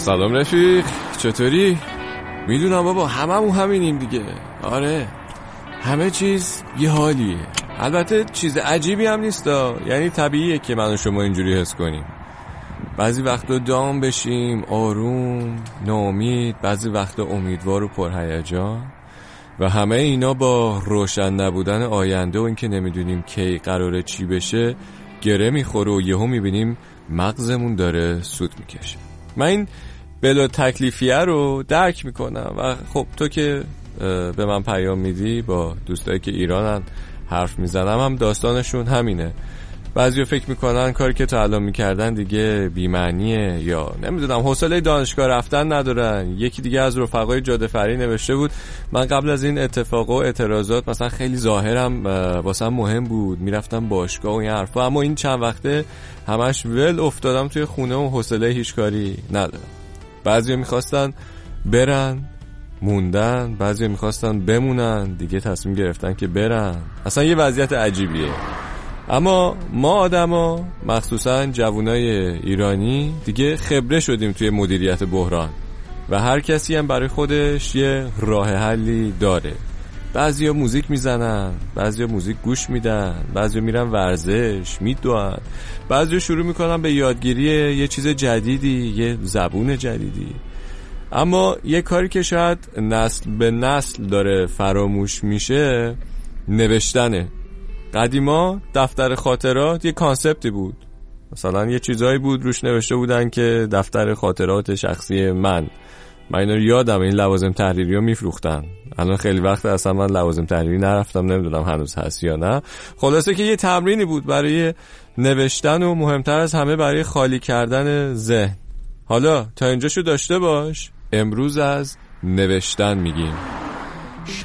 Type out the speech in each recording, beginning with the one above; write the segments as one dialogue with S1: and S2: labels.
S1: سلام رفیق، چطوری؟ میدونم بابا، هممون همینیم دیگه. آره، همه چیز یه حالیه. البته چیز عجیبی هم نیستا، یعنی طبیعیه که من و شما اینجوری حس کنیم. بعضی وقتا دام بشیم، آروم، ناامید، بعضی وقتا امیدوار و پرهیجان، و همه اینا با روشن نبودن آینده و اینکه نمیدونیم کی قراره چی بشه گره میخوره و یهو میبینیم مغزمون داره سود میکشه. من این بلا تکلیفیه رو درک میکنم و خب تو که به من پیام میدی، با دوستایی که ایرانن حرف میزنم، هم داستانشون همینه. بعضیا فکر میکنن کاری که تا الان میکردن دیگه بی‌معنیه، یا نمیدونم حوصله دانشگاه رفتن ندارن. یکی دیگه از رفقای جاده فری نوشته بود من قبل از این اتفاقا و اعتراضات مثلا خیلی ظاهرم واسم مهم بود، میرفتم باشگاه و این حرفا، اما این چند وقته همش ول افتادم توی خونه و حوصله هیچ کاری ندارم. بعضیا میخواستن برن موندن، بعضیا میخواستن بمونن دیگه تصمیم گرفتن که برن. اصلا یه وضعیت عجیبیه. اما ما آدما، مخصوصا جوانای ایرانی، دیگه خبره شدیم توی مدیریت بحران و هر کسی هم برای خودش یه راه حلی داره. بعضیا موزیک میزنن، بعضیا موزیک گوش میدن، بعضیا میرن ورزش میدوئن، بعضیا شروع میکنن به یادگیری یه چیز جدیدی، یه زبون جدیدی. اما یه کاری که شاید نسل به نسل داره فراموش میشه نوشتنه. قدیما دفتر خاطرات یه کانسپتی بود، مثلا یه چیزایی بود روش نوشته بودن که دفتر خاطرات شخصی من اینا رو یادم، این لوازم تحریری رو میفروختن. الان خیلی وقت اصلا من لوازم تحریری نرفتم، نمیدونم هنوز هست یا نه. خلاصه که یه تمرینی بود برای نوشتن و مهمتر از همه برای خالی کردن ذهن. حالا تا اینجاشو داشته باش، امروز از نوشتن میگیم.
S2: شب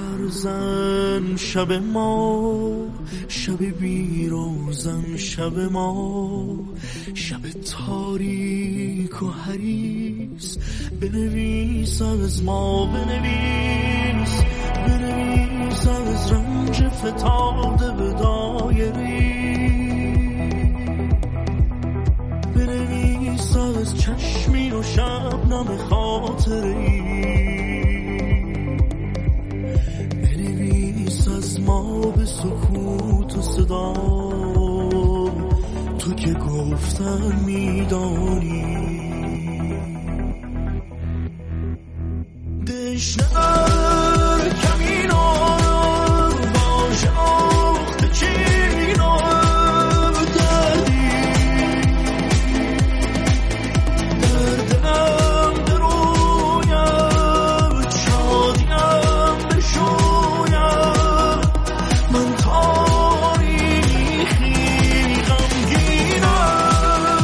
S2: برزن شب ما، شب بیروزن شب ما، شب تاریک و حریص، بنویس از ما، بنویس از رنج فتاده به دایری، بنویس از چشمی و شبنم خاطری، ما به سکوت و صدا، تو که گفتن میدانی دشنر کمینار با شاخت چینار دردی دردم درویم شادیم بشویم من تاریخی غمگینم.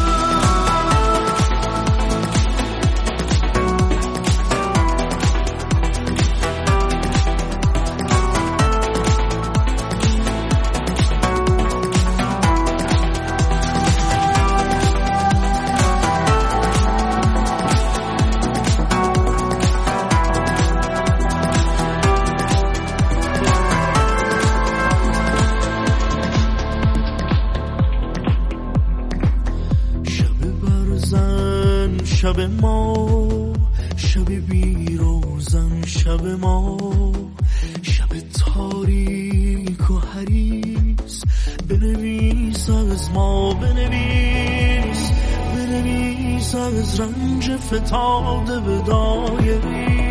S2: شب ما، شب بیروزن شب ما، شب تاریک و حریص، بنویس از ما، بنویس از رنج فتاده به دایری،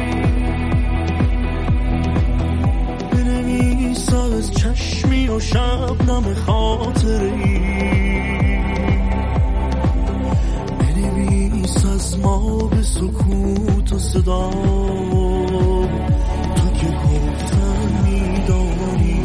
S2: بنویس از چشمی و شبنم خاطری، از ما به سکوت و صدا، تو که گفتن میدانی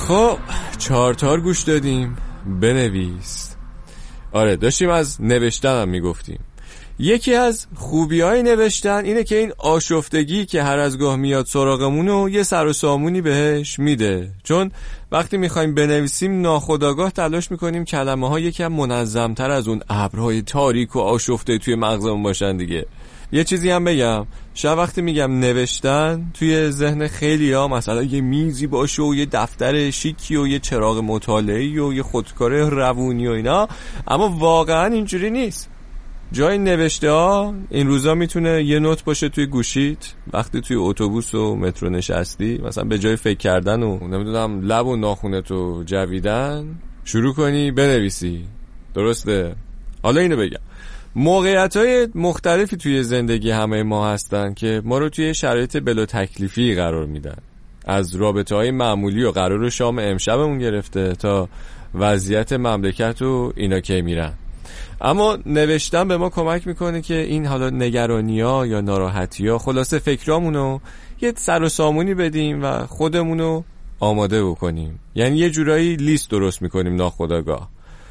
S1: خب 4 تار گوش دادیم. بنویس. آره داشتیم از نوشتن هم میگفتیم. یکی از خوبی‌های نوشتن اینه که این آشفتگی که هر از گاه میاد سراغمونو یه سر و سامونی بهش میده. چون وقتی میخوایم بنویسیم ناخودآگاه تلاش میکنیم کلمه ها یکم منظمتر از اون ابرهای تاریک و آشفته توی مغزمون باشن دیگه. یه چیزی هم بگم، شاید وقتی میگم نوشتن توی ذهن خیلی‌ها مثلا یه میزی باشه و یه دفتر شیکی و یه چراغ مطالعه‌ای و یه خودکار روونی و اینا، اما واقعا اینجوری نیست. جای نوشته ها این روزا میتونه یه نوت باشه توی گوشیت وقتی توی اتوبوس و مترو نشستی، مثلا به جای فکر کردن و نمیدونم لب و ناخونتو جویدن شروع کنی بنویسی. درسته؟ حالا اینو بگم، موقعیت‌های مختلفی توی زندگی همه ما هستن که ما رو توی شرایط بلا تکلیفی قرار میدن، از رابطه‌های معمولی و قرار شام امشبمون گرفته تا وضعیت مملکت و اینا که میرن. اما نوشتن به ما کمک میکنه که این حالا نگرانی‌ها یا ناراحتی‌ها خلاصه فکرامونو یه سر و سامونی بدیم و خودمونو آماده بکنیم. یعنی یه جورایی لیست درست میکنیم ناخودآگاه.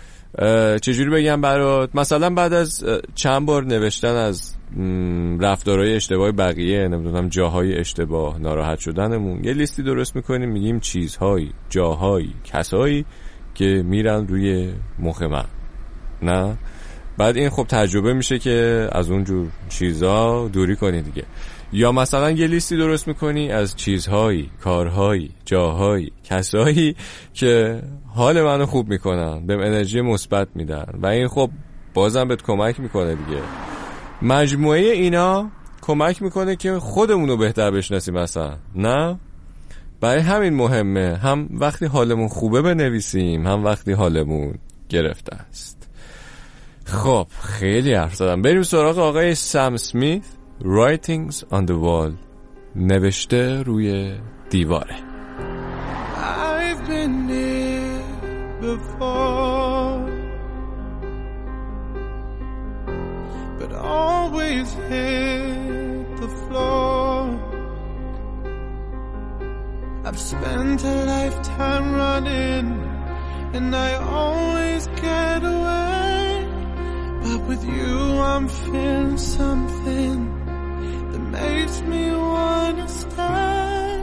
S1: چجوری بگم برات؟ مثلا بعد از چند بار نوشتن از رفتارهای اشتباه بقیه، نمیدونم جاهای اشتباه، ناراحت شدنمون، یه لیستی درست میکنیم، میگیم چیزهایی، جاهایی، کسایی که میرن روی مخ من. نه؟ بعد این خب تجربه میشه که از اونجور چیزها دوری کنی دیگه. یا مثلا یه لیستی درست میکنی از چیزهایی، کارهایی، جاهایی، کسایی که حال منو خوب میکنن، بهم انرژی مثبت میدن و این خب بازم بهت کمک میکنه دیگه. مجموعه اینا کمک میکنه که خودمونو بهتر بشناسیم مثلا. نه؟ برای همین مهمه هم وقتی حالمون خوبه بنویسیم، هم وقتی حالمون گرفته است. خب خیلی حرف زدم، بریم سراغ آقای سم اسمیت. Writings on the wall، نوشته روی دیواره.
S2: I've been here before, but always hit the floor. I've spent a lifetime running and I always get away, but with you I'm feeling something that makes me wanna stay.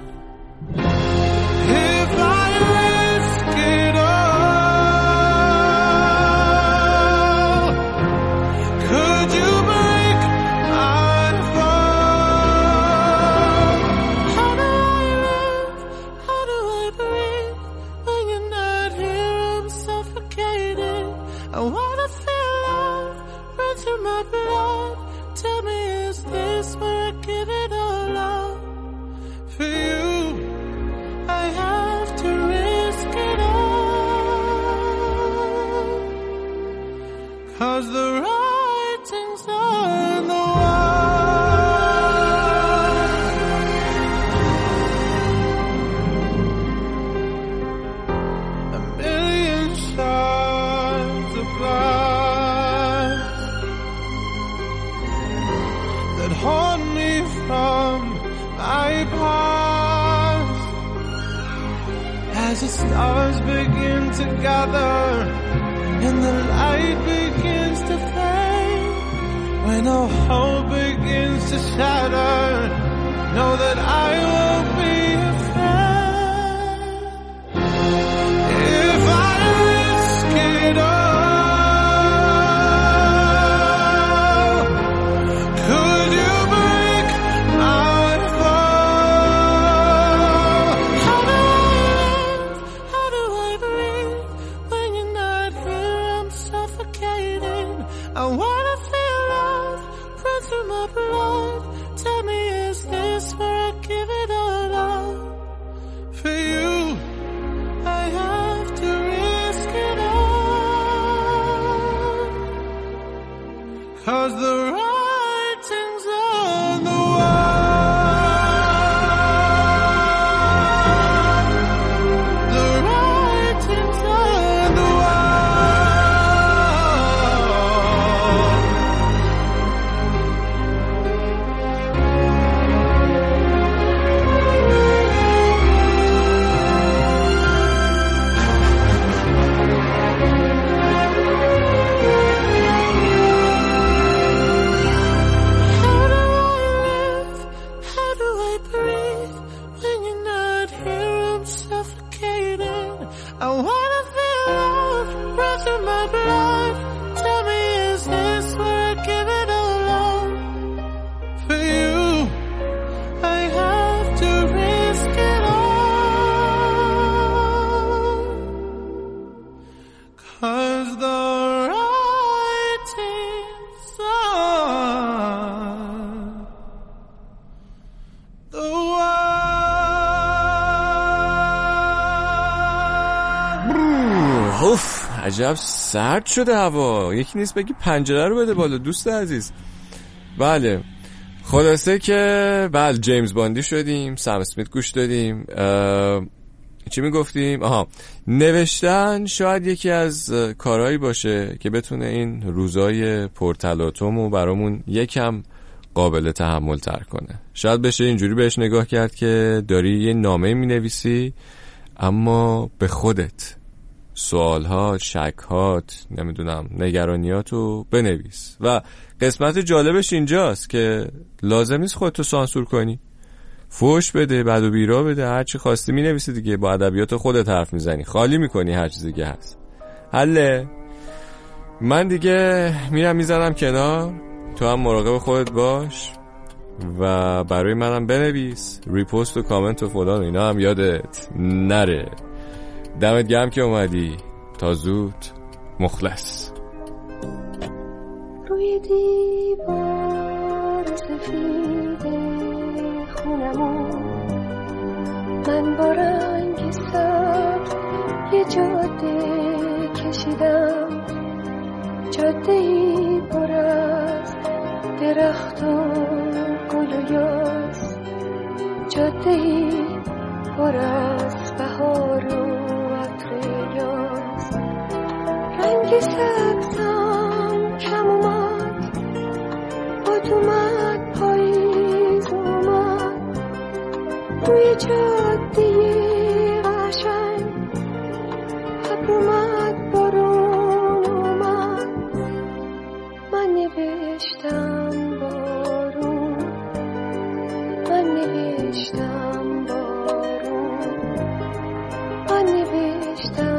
S2: If I risk it all, could you break my fall? How do I live? How do I breathe? When you're not here I'm suffocating. I wanna feel love run through my blood. Tell me, is this where I give it all up? For you, I have to risk it all, 'cause the writing's on the wall. A million shards of glass that haunt me from my past. As the stars begin to gather and the light begins to fade, when all hope begins to shatter, know that I won't be afraid. If I risk it all, could you break my fall? How do I live? How do I breathe? When you're not here I'm suffocating. I wanna feel love run through my blood. Tell me, is this where I give it all I wanna feel love run through my blood. Tell me, is this where I give it all up? For you, I have to risk it all. 'Cause the writing's on the wall.
S1: اوف، عجب سرد شده هوا. یکی نیست بگی پنجره رو بده بالا دوست عزیز. بله خلاصه که بله جیمز باندی شدیم، سم اسمیت گوش دادیم. چی میگفتیم؟ نوشتن شاید یکی از کارهایی باشه که بتونه این روزای پرتلاطمو برامون یکم قابل تحمل تر کنه. شاید بشه اینجوری بهش نگاه کرد که داری یه نامه مینویسی اما به خودت، سوالهات، شکهات، نمیدونم نگرانیاتو بنویس. و قسمت جالبش اینجاست که لازم نیست خودتو سانسور کنی، فوش بده، بد و بیرا بده، هر چی خواستی مینویسی دیگه. با ادبیات خودت حرف میزنی، خالی میکنی هر چیزی که هست. حله. من دیگه میرم میزنم کنار، تو هم مراقب خودت باش و برای منم بنویس، ریپوست و کامنت و فلان و اینا هم یادت نره. دمت گرم که اومدی. تا زود. مخلص.
S3: روی دیوار سفید خونمون من با رنگ سبز یه جاده کشیدم، جاده‌ای پر از درخت و گل و یاس، جاده‌ای پر از بهار و رنگ سبزم کم اومد، باد اومد، پاییز اومد، روی جاده قشنگ ابر اومد، بارون اومد، من نوشتم بارون، من نوشتم بارون، من نوشتم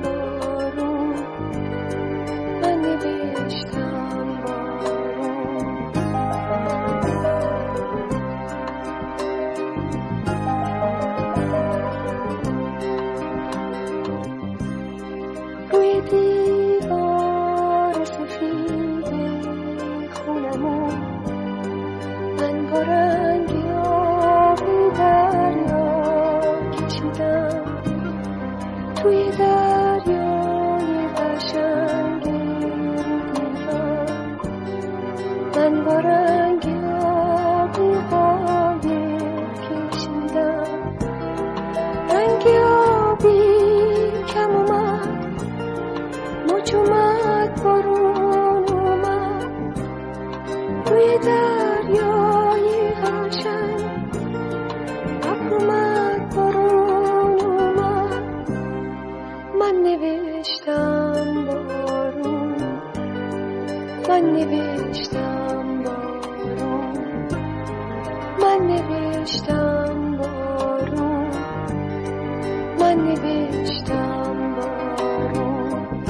S3: دیوار سفید خونمون من با رنگ آبی دریا کشیدم، توی دریای قشنگ دیوار من با رنگ آبی قایق کشیدم، رنگ آبی کم اومد، موج اومد، بارون اومد، روی دریای قشنگ ابر اومد، بارون اومد، من نوشتم بارون، من نوشتم بارون، من نوشتم بارون، من نوشتم بارون.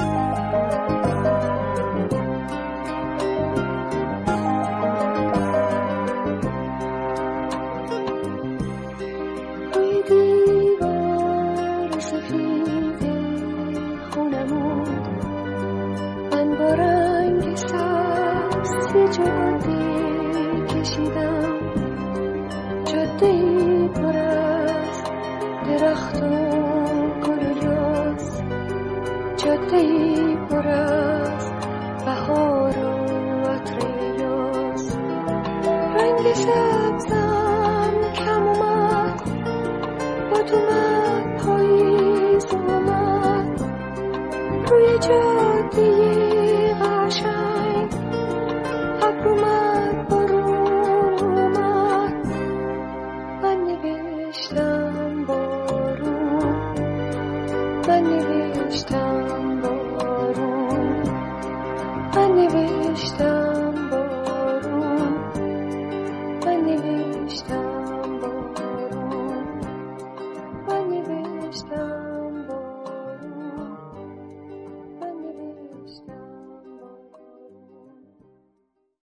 S3: دیوار سفید خونمون من با رنگ سبز جاده کشیدم، جاده‌ای پر از درخت و گل و یاس، جاده‌ای پر از بهار و عطر یاس، رنگ سبز